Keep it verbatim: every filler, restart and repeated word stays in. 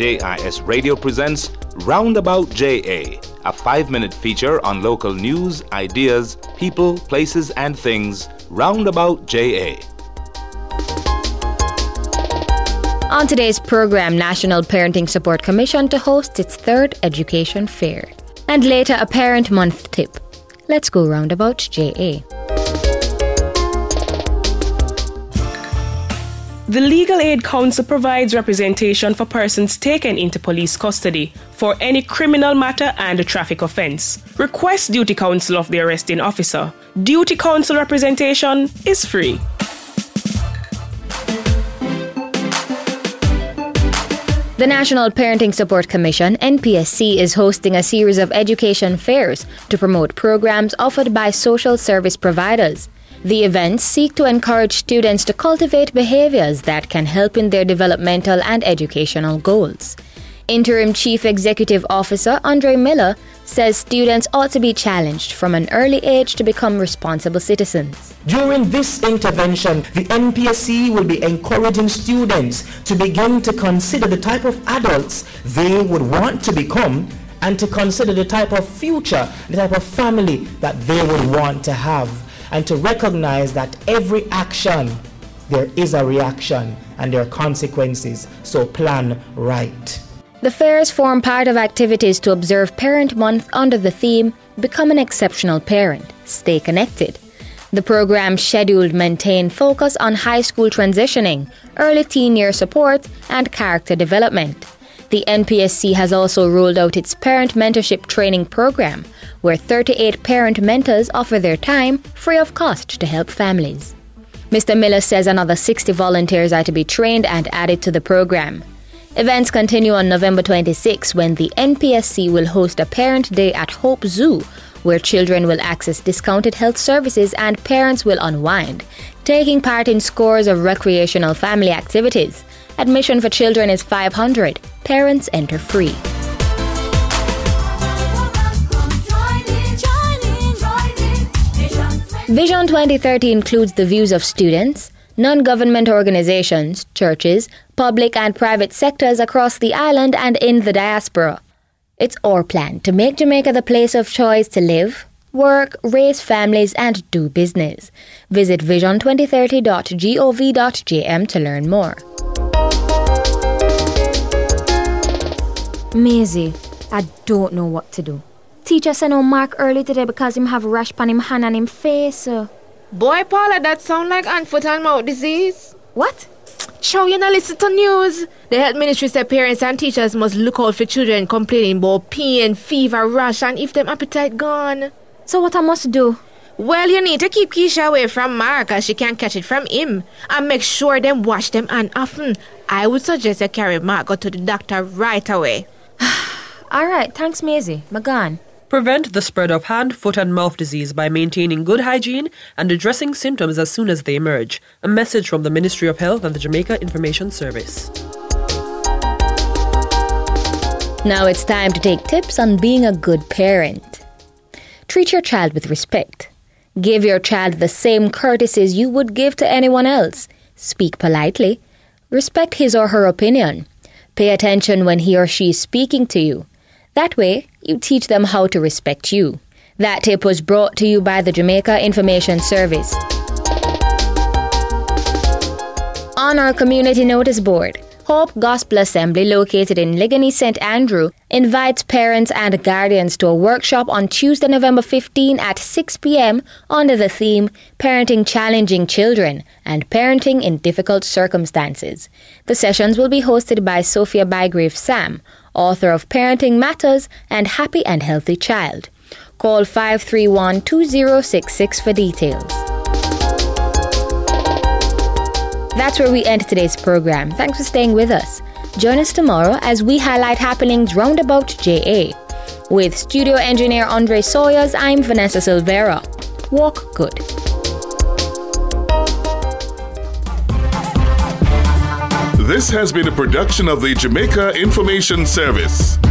J I S Radio presents Roundabout J A, a five-minute feature on local news, ideas, people, places, and things. Roundabout J A. On today's program, National Parenting Support Commission to host its third education fair. And later, a Parent Month tip. Let's go Roundabout J A. The Legal Aid Council provides representation for persons taken into police custody for any criminal matter and a traffic offence. Request duty counsel of the arresting officer. Duty counsel representation is free. The National Parenting Support Commission, N P S C, is hosting a series of education fairs to promote programs offered by social service providers. The events seek to encourage students to cultivate behaviors that can help in their developmental and educational goals. Interim Chief Executive Officer Andre Miller says students ought to be challenged from an early age to become responsible citizens. During this intervention, the N P S C will be encouraging students to begin to consider the type of adults they would want to become and to consider the type of future, the type of family that they would want to have, and to recognize that every action, there is a reaction and there are consequences, so plan right. The fairs form part of activities to observe Parent Month under the theme, Become an Exceptional Parent, Stay Connected. The program's scheduled maintain focus on high school transitioning, early teen year support, and character development. The N P S C has also rolled out its Parent Mentorship Training Program, where thirty-eight parent mentors offer their time free of cost to help families. Mister Miller says another sixty volunteers are to be trained and added to the program. Events continue on November twenty-sixth when the N P S C will host a Parent Day at Hope Zoo, where children will access discounted health services and parents will unwind, taking part in scores of recreational family activities. Admission for children is five hundred dollars. Parents enter free. Vision twenty thirty includes the views of students, non-government organizations, churches, public and private sectors across the island and in the diaspora. It's our plan to make Jamaica the place of choice to live, work, raise families and do business. Visit vision twenty thirty dot gov dot j m to learn more. Maisie, I don't know what to do. Teacher sent no mark early today because him have rash pan him hand and him face. Uh. Boy, Paula, that sound like hand, foot and mouth disease. What? Show you not listen to news. The health ministry said parents and teachers must look out for children complaining about pain, fever, rash, and if them appetite gone. So what I must do? Well, you need to keep Keisha away from Mark as she can't catch it from him. And make sure them wash them hand often. I would suggest you carry Mark go to the doctor right away. Alright, thanks Maisie. I'm gone. Prevent the spread of hand, foot and mouth disease by maintaining good hygiene and addressing symptoms as soon as they emerge. A message from the Ministry of Health and the Jamaica Information Service. Now it's time to take tips on being a good parent. Treat your child with respect. Give your child the same courtesies you would give to anyone else. Speak politely. Respect his or her opinion. Pay attention when he or she is speaking to you. That way, you teach them how to respect you. That tip was brought to you by the Jamaica Information Service. On our community notice board, Hope Gospel Assembly, located in Ligony Saint Andrew, invites parents and guardians to a workshop on Tuesday, November fifteenth at six p.m. under the theme Parenting Challenging Children and Parenting in Difficult Circumstances. The sessions will be hosted by Sophia Bygrave Sam, author of Parenting Matters and Happy and Healthy Child. Call five three one, two zero six six for details. That's where we end today's program. Thanks for staying with us. Join us tomorrow as we highlight happenings roundabout J A. With studio engineer Andre Sawyers, I'm Vanessa Silvera. Walk good. This has been a production of the Jamaica Information Service.